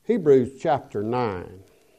Hebrews chapter 9.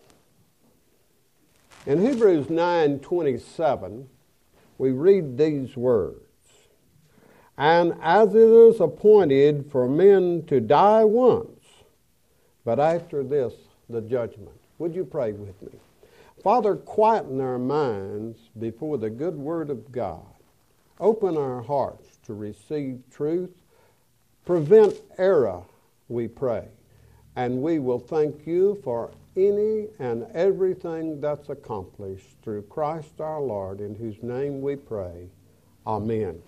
In Hebrews 9:27, we read these words, "And as it is appointed for men to die once, but after this the judgment." Would you pray with me? Father, quieten our minds before the good word of God. Open our hearts to receive truth. Prevent error, we pray. And we will thank you for any and everything that's accomplished through Christ our Lord, in whose name we pray. Amen.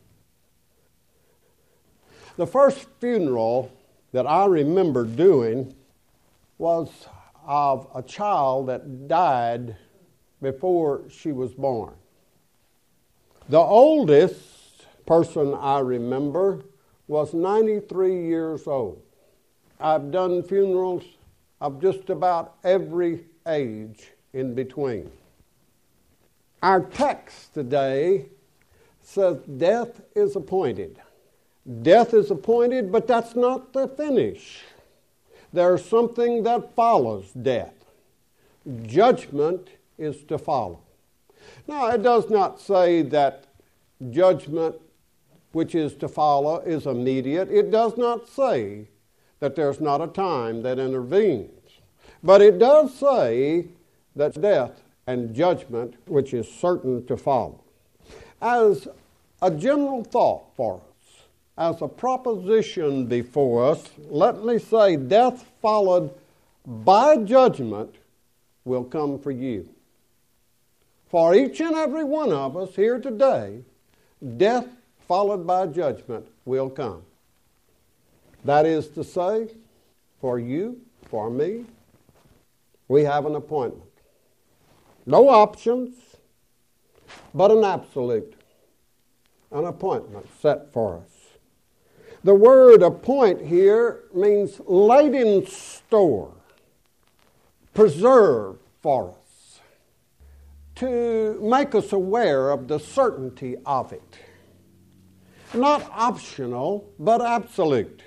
The first funeral that I remember doing was of a child that died before she was born. The oldest person I remember was 93 years old. I've done funerals of just about every age in between. Our text today says death is appointed. Death is appointed, but that's not the finish. There's something that follows death. Judgment is to follow. Now, it does not say that judgment which is to follow is immediate. It does not say that there's not a time that intervenes. But it does say that death and judgment which is certain to follow. As a general thought for us, as a proposition before us, let me say death followed by judgment will come for you. For each and every one of us here today, death followed by judgment will come. That is to say, for you, for me, we have an appointment. No options, but an absolute, an appointment set for us. The word appoint here means laid in store, preserved for us, to make us aware of the certainty of it. Not optional, but absolute.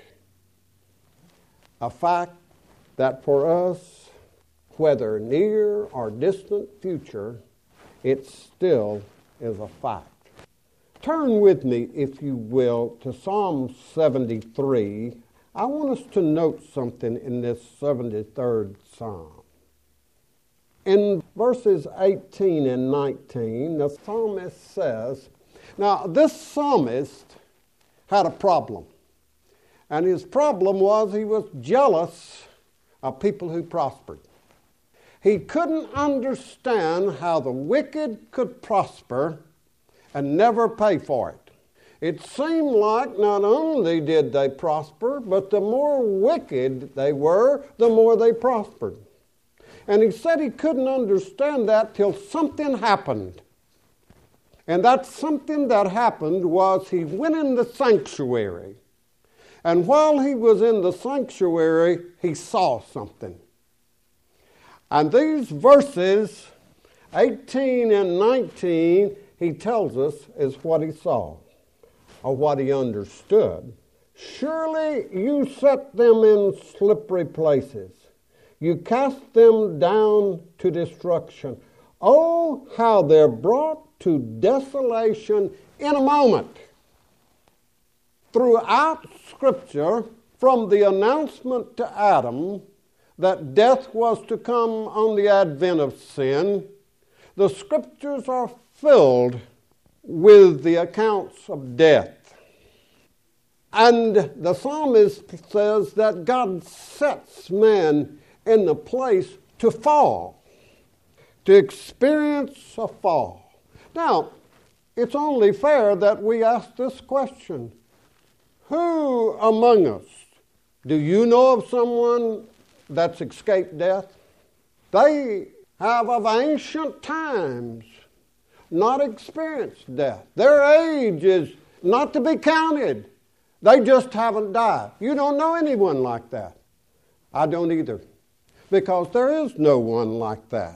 A fact that for us, whether near or distant future, it still is a fact. Turn with me, if you will, to Psalm 73. I want us to note something in this 73rd Psalm. In verses 18 and 19, the psalmist says, now this psalmist had a problem. And his problem was he was jealous of people who prospered. He couldn't understand how the wicked could prosper and never pay for it. It seemed like not only did they prosper, but the more wicked they were, the more they prospered. And he said he couldn't understand that till something happened. And that something that happened was he went in the sanctuary. And while he was in the sanctuary, he saw something. And these verses, 18 and 19, he tells us is what he saw, or what he understood. Surely you set them in slippery places. You cast them down to destruction. Oh, how they're brought to desolation in a moment. Throughout Scripture, from the announcement to Adam that death was to come on the advent of sin, the Scriptures are filled with the accounts of death. And the psalmist says that God sets man in the place to fall, to experience a fall. Now, it's only fair that we ask this question. Who among us, do you know of someone that's escaped death? They have of ancient times not experienced death. Their age is not to be counted. They just haven't died. You don't know anyone like that. I don't either, because there is no one like that.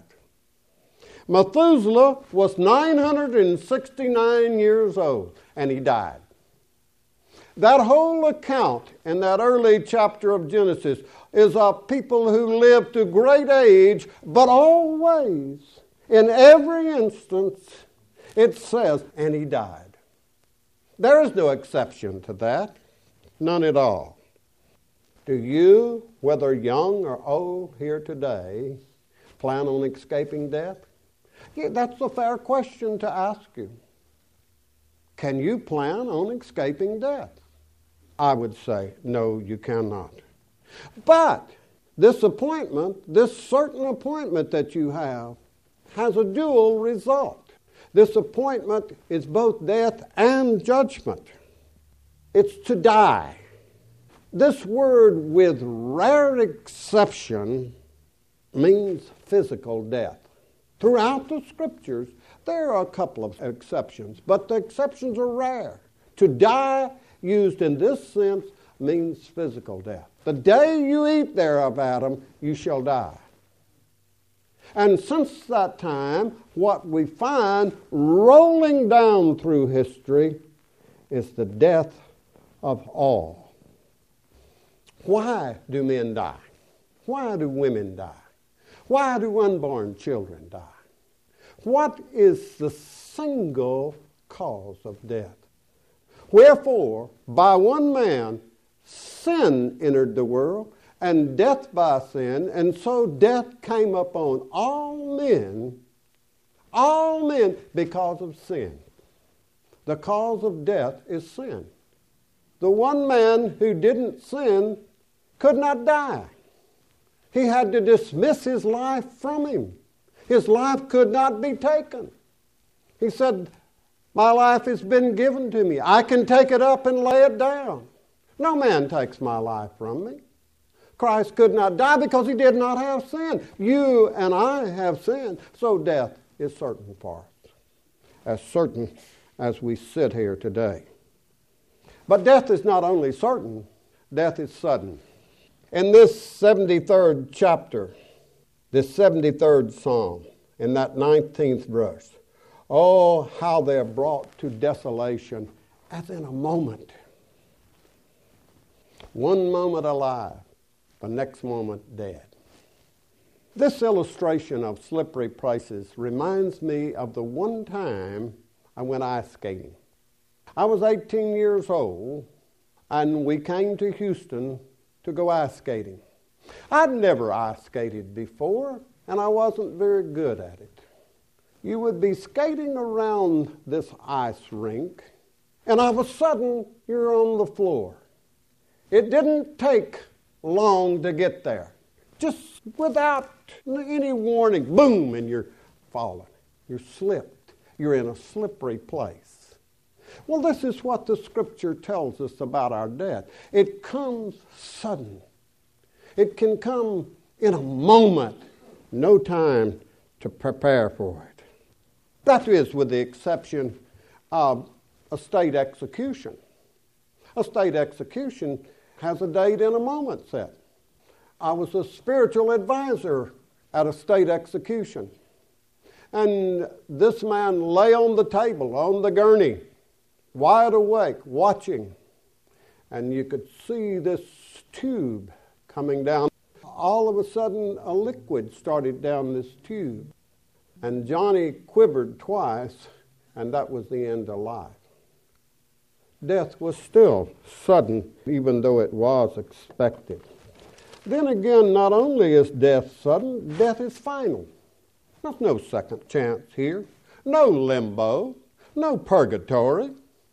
Methuselah was 969 years old, and he died. That whole account in that early chapter of Genesis is of people who lived to great age, but always, in every instance, it says, and he died. There is no exception to that, none at all. Do you, whether young or old here today, plan on escaping death? Yeah, that's a fair question to ask you. Can you plan on escaping death? I would say, no, you cannot. But this appointment, this certain appointment that you have, has a dual result. This appointment is both death and judgment. It's to die. This word, with rare exception, means physical death. Throughout the Scriptures, there are a couple of exceptions, but the exceptions are rare. To die, used in this sense, means physical death. The day you eat thereof, Adam, you shall die. And since that time, what we find rolling down through history is the death of all. Why do men die? Why do women die? Why do unborn children die? What is the single cause of death? Wherefore, by one man, sin entered the world, and death by sin, and so death came upon all men, because of sin. The cause of death is sin. The one man who didn't sin could not die. He had to dismiss his life from him. His life could not be taken. He said, my life has been given to me. I can take it up and lay it down. No man takes my life from me. Christ could not die because he did not have sin. You and I have sinned, so death is certain for us, as certain as we sit here today. But death is not only certain, death is sudden. In this 73rd chapter, this 73rd Psalm, in that 19th verse, oh, how they're brought to desolation as in a moment. One moment alive, the next moment dead. This illustration of slippery places reminds me of the one time I went ice skating. I was 18 years old, and we came to Houston to go ice skating. I'd never ice skated before, and I wasn't very good at it. You would be skating around this ice rink, and all of a sudden, you're on the floor. It didn't take long to get there. Just without any warning, boom, and you're falling. You're slipped. You're in a slippery place. Well, this is what the Scripture tells us about our death. It comes sudden. It can come in a moment, no time to prepare for it. That is with the exception of a state execution. A state execution has a date and a moment set. I was a spiritual advisor at a state execution. And this man lay on the table, on the gurney, wide awake, watching. And you could see this tube coming down. All of a sudden, a liquid started down this tube. And Johnny quivered twice, and that was the end of life. Death was still sudden, even though it was expected. Then again, not only is death sudden, death is final. There's no second chance here, no limbo, no purgatory.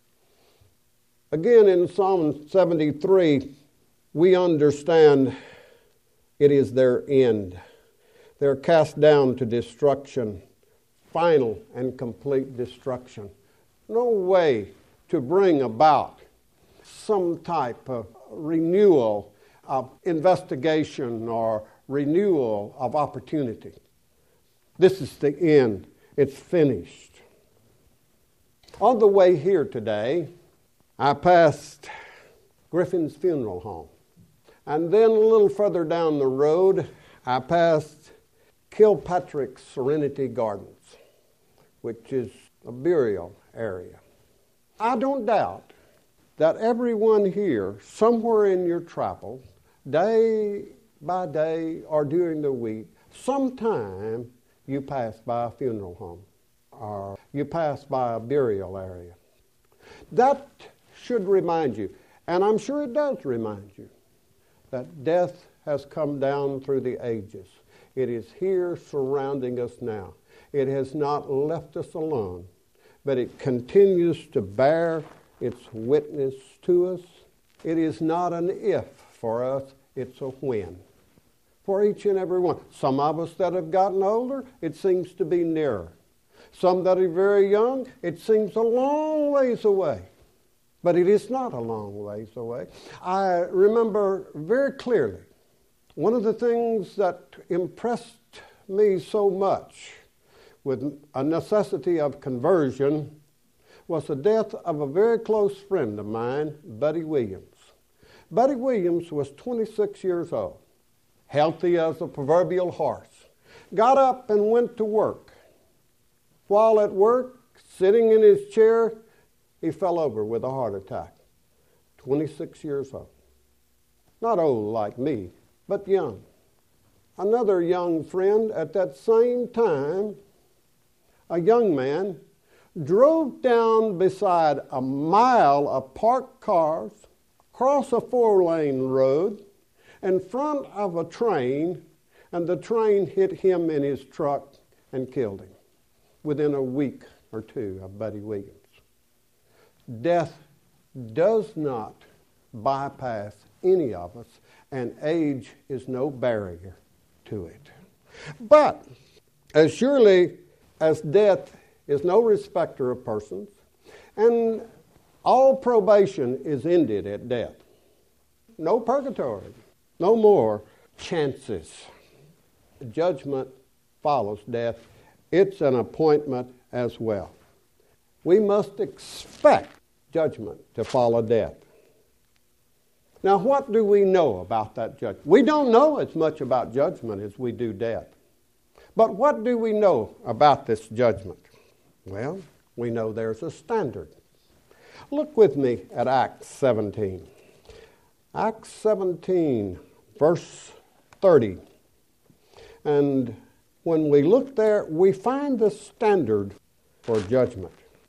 Again, in Psalm 73, we understand it is their end. They're cast down to destruction, final and complete destruction. No way to bring about some type of renewal of investigation or renewal of opportunity. This is the end. It's finished. On the way here today, I passed Griffin's Funeral Home. And then a little further down the road, I passed Kilpatrick's Serenity Gardens, which is a burial area. I don't doubt that everyone here, somewhere in your travels, day by day or during the week, sometime you pass by a funeral home or you pass by a burial area. That should remind you, and I'm sure it does remind you, that death has come down through the ages. It is here surrounding us now. It has not left us alone, but it continues to bear its witness to us. It is not an if for us, it's a when. For each and every one. Some of us that have gotten older, it seems to be nearer. Some that are very young, it seems a long ways away. But it is not a long ways away. I remember very clearly, one of the things that impressed me so much with a necessity of conversion was the death of a very close friend of mine, Buddy Williams. Buddy Williams was 26 years old, healthy as a proverbial horse, got up and went to work. While at work, sitting in his chair, he fell over with a heart attack. 26 years old. Not old like me, but young. Another young friend at that same time, a young man, drove down beside a mile of parked cars, across a 4-lane road, in front of a train, and the train hit him in his truck and killed him within a week or two of Buddy Williams. Death does not bypass any of us, and age is no barrier to it. But as surely as death is no respecter of persons, and all probation is ended at death, no purgatory, no more chances. Judgment follows death. It's an appointment as well. We must expect judgment to follow death. Now, what do we know about that judgment? We don't know as much about judgment as we do death. But what do we know about this judgment? Well, we know there's a standard. Look with me at Acts 17. Acts 17, verse 30. And when we look there, we find the standard for judgment.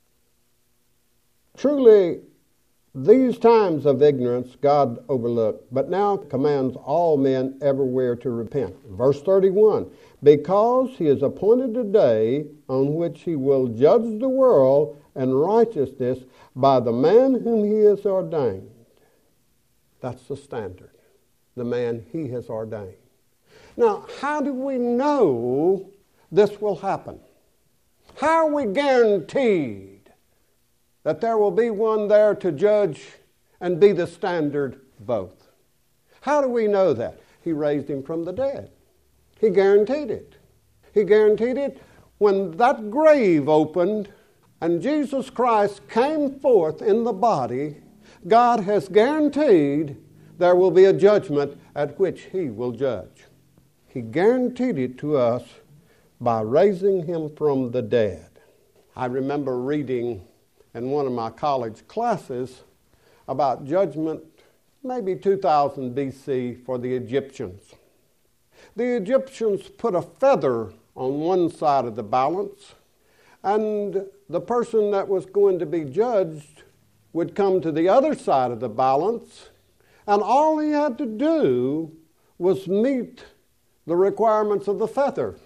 Truly, these times of ignorance God overlooked, but now commands all men everywhere to repent. Verse 31, because he has appointed a day on which he will judge the world in righteousness by the man whom he has ordained. That's the standard, the man he has ordained. Now, how do we know this will happen? How are we guaranteed that there will be one there to judge and be the standard both? How do we know that? He raised him from the dead. He guaranteed it. He guaranteed it when that grave opened and Jesus Christ came forth in the body. God has guaranteed there will be a judgment at which he will judge. He guaranteed it to us by raising him from the dead. I remember reading in one of my college classes about judgment, maybe 2000 BC, for the Egyptians. The Egyptians put a feather on one side of the balance, and the person that was going to be judged would come to the other side of the balance, and all he had to do was meet the requirements of the feather.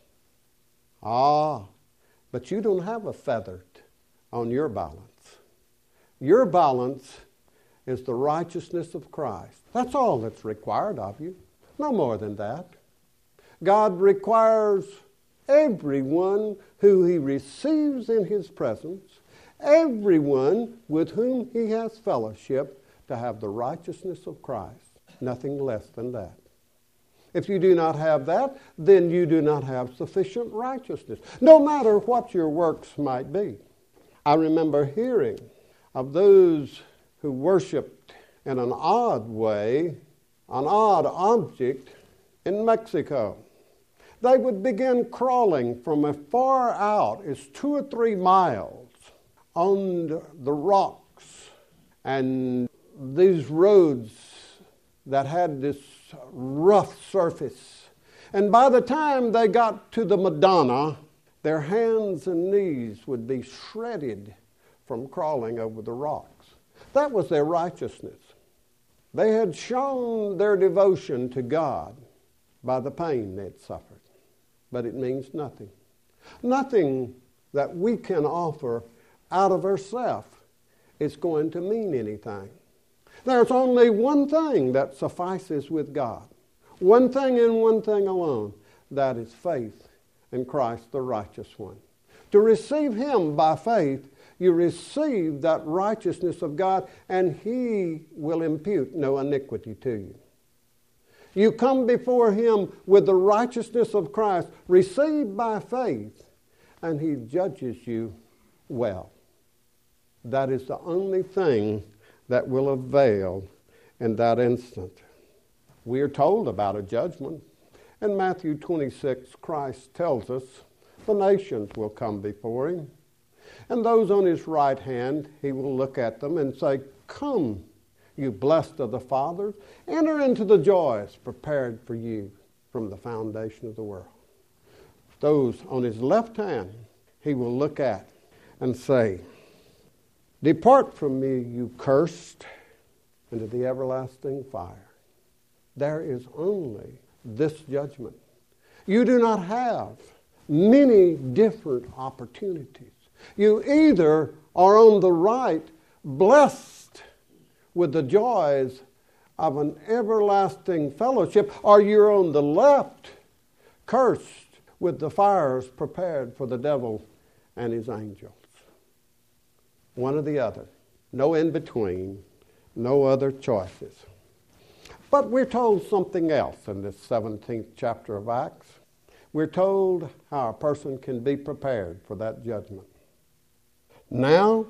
But you don't have a feather on your balance. Your balance is the righteousness of Christ. That's all that's required of you. No more than that. God requires everyone who he receives in his presence, everyone with whom he has fellowship, to have the righteousness of Christ. Nothing less than that. If you do not have that, then you do not have sufficient righteousness, no matter what your works might be. I remember hearing of those who worshiped in an odd way, an odd object in Mexico. They would begin crawling from as far out as 2 or 3 miles on the rocks And these roads that had this rough surface. And by the time they got to the Madonna, their hands and knees would be shredded from crawling over the rocks. That was their righteousness. They had shown their devotion to God by the pain they'd suffered. But it means nothing. Nothing that we can offer out of ourselves is going to mean anything. There's only one thing that suffices with God. One thing and one thing alone. That is faith in Christ the righteous one. To receive Him by faith, you receive that righteousness of God, and He will impute no iniquity to you. You come before Him with the righteousness of Christ, received by faith, and He judges you well. That is the only thing that will avail in that instant. We are told about a judgment. In Matthew 26, Christ tells us the nations will come before Him. And those on His right hand, He will look at them and say, "Come, you blessed of the Father, enter into the joys prepared for you from the foundation of the world." Those on His left hand, He will look at and say, "Depart from me, you cursed, into the everlasting fire." There is only this judgment. You do not have many different opportunities. You either are on the right, blessed with the joys of an everlasting fellowship, or you're on the left, cursed with the fires prepared for the devil and his angels. One or the other. No in between. No other choices. But we're told something else in this 17th chapter of Acts. We're told how a person can be prepared for that judgment. Now,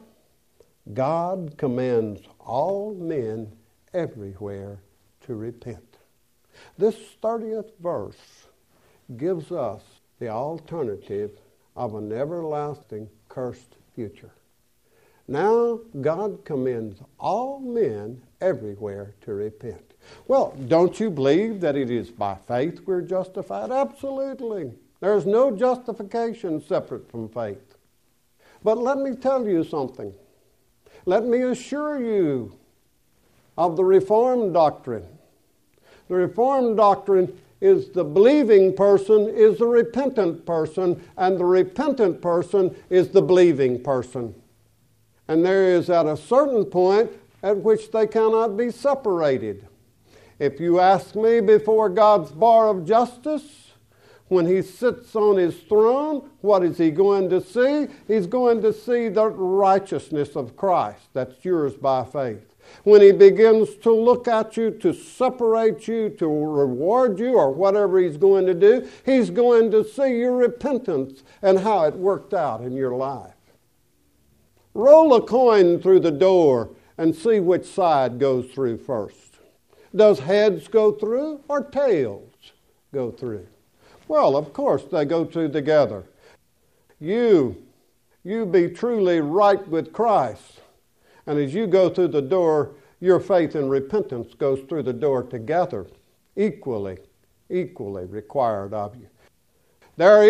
God commands all men everywhere to repent. This 30th verse gives us the alternative of an everlasting cursed future. Now, God commends all men everywhere to repent. Well, don't you believe that it is by faith we're justified? Absolutely. There's no justification separate from faith. But let me tell you something. Let me assure you of the Reformed doctrine. The Reformed doctrine is the believing person is the repentant person, and the repentant person is the believing person. And there is at a certain point at which they cannot be separated. If you ask me before God's bar of justice, when He sits on His throne, what is He going to see? He's going to see the righteousness of Christ that's yours by faith. When He begins to look at you, to separate you, to reward you, or whatever He's going to do, He's going to see your repentance and how it worked out in your life. Roll a coin through the door and see which side goes through first. Does heads go through or tails go through? Well, of course they go through together. You be truly right with Christ. And as you go through the door, your faith and repentance goes through the door together, equally required of you. There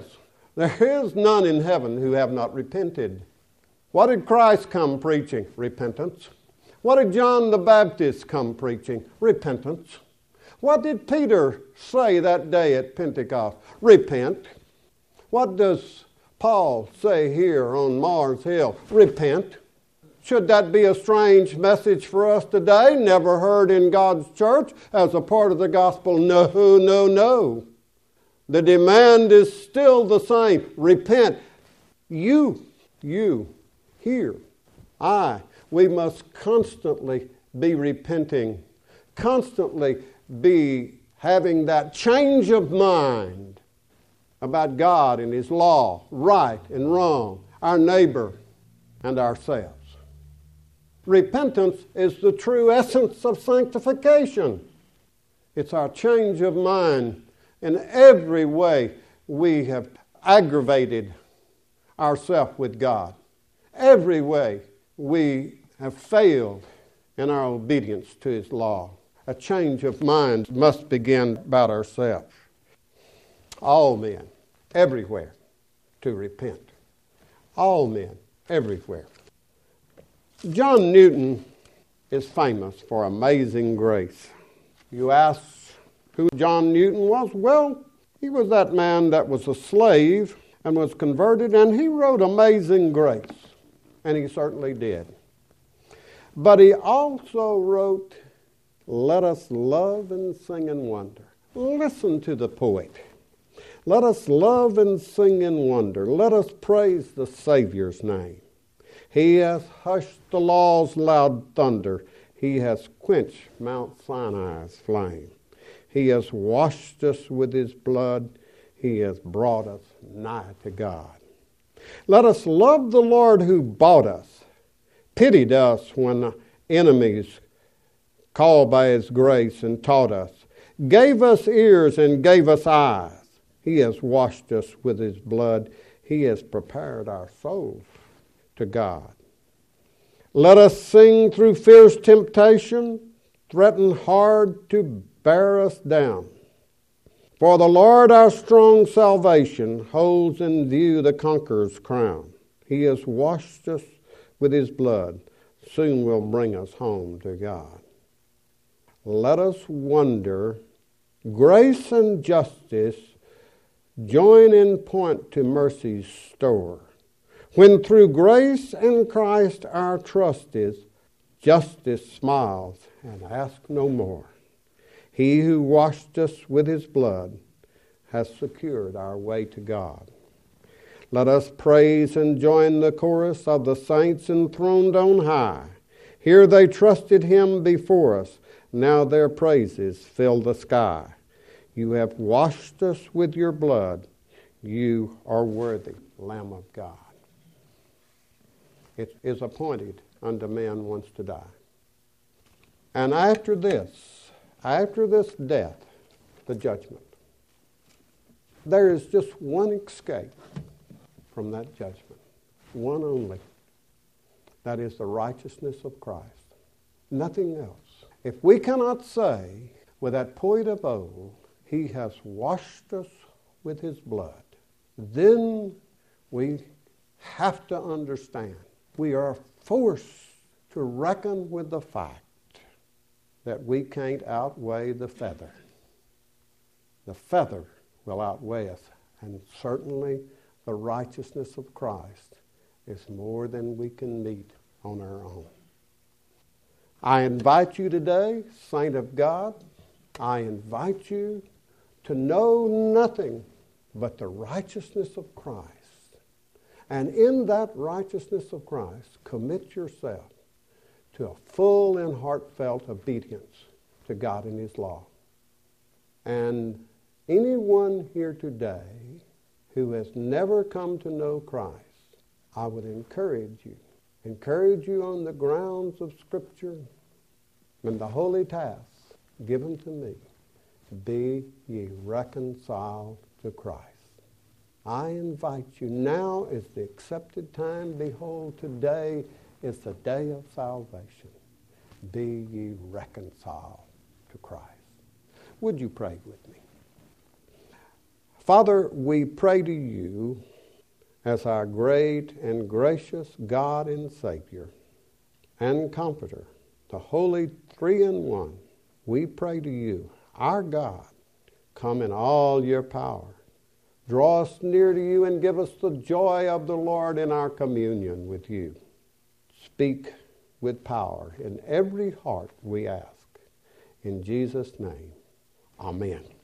is none in heaven who have not repented. What did Christ come preaching? Repentance. What did John the Baptist come preaching? Repentance. What did Peter say that day at Pentecost? Repent. What does Paul say here on Mars Hill? Repent. Should that be a strange message for us today, never heard in God's church as a part of the gospel? No, no, no. The demand is still the same. Repent. You, here, we must constantly be repenting, constantly be having that change of mind about God and His law, right and wrong, our neighbor and ourselves. Repentance is the true essence of sanctification. It's our change of mind. In every way we have aggravated ourselves with God. Every way we have failed in our obedience to His law. A change of mind must begin about ourselves. All men, everywhere, to repent. All men, everywhere. John Newton is famous for amazing grace. You ask who John Newton was? Well, he was that man that was a slave and was converted, and he wrote Amazing Grace, and he certainly did. But he also wrote, Let us love and sing and wonder. Listen to the poet. Let us love and sing and wonder. Let us praise the Savior's name. He has hushed the law's loud thunder. He has quenched Mount Sinai's flame. He has washed us with His blood. He has brought us nigh to God. Let us love the Lord who bought us, pitied us when enemies, called by His grace and taught us, gave us ears and gave us eyes. He has washed us with His blood. He has prepared our souls to God. Let us sing through fierce temptation, threaten hard to bear us down. For the Lord our strong salvation holds in view the conqueror's crown. He has washed us with His blood, soon will bring us home to God. Let us wonder, grace and justice join in point to mercy's store. When through grace and Christ our trust is, justice smiles and asks no more. He who washed us with His blood has secured our way to God. Let us praise and join the chorus of the saints enthroned on high. Here they trusted Him before us. Now their praises fill the sky. You have washed us with your blood. You are worthy, Lamb of God. It is appointed unto man once to die. And after this death, the judgment. There is just one escape from that judgment. One only. That is the righteousness of Christ. Nothing else. If we cannot say with that poet of old, He has washed us with His blood, then we have to understand we are forced to reckon with the fact that we can't outweigh the feather. The feather will outweigh us, and certainly the righteousness of Christ is more than we can meet on our own. I invite you today, saint of God, I invite you to know nothing but the righteousness of Christ. And in that righteousness of Christ, commit yourself to a full and heartfelt obedience to God and His law. And anyone here today who has never come to know Christ, I would encourage you on the grounds of Scripture and the holy task given to me, be ye reconciled to Christ. I invite you, now is the accepted time. Behold, today is the day of salvation. Be ye reconciled to Christ. Would you pray with me? Father, we pray to you as our great and gracious God and Savior and Comforter, the Holy Three-in-One. We pray to you, our God, come in all your power. Draw us near to you and give us the joy of the Lord in our communion with you. Speak with power in every heart, we ask. In Jesus' name, amen.